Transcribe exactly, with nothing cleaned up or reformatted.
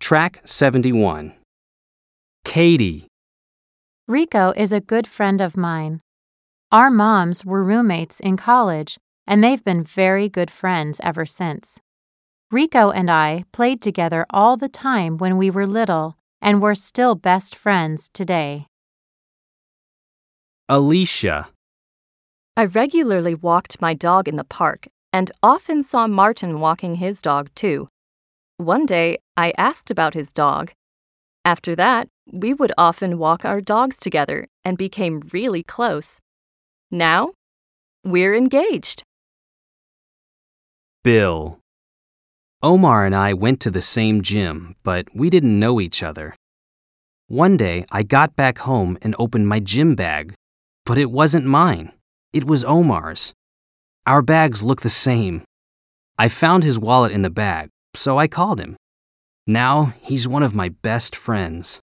Track seventy-one. Katie. Rico is a good friend of mine. Our moms were roommates in college, and they've been very good friends ever since. Rico and I played together all the time when we were little, and we're still best friends today. Alicia. I regularly walked my dog in the park and often saw Martin walking his dog too. One day, I asked about his dog. After that, we would often walk our dogs together and became really close. Now, we're engaged. Bill. Omar and I went to the same gym, but we didn't know each other. One day, I got back home and opened my gym bag, but it wasn't mine. It was Omar's. Our bags looked the same. I found his wallet in the bag, so I called him. Now, he's one of my best friends.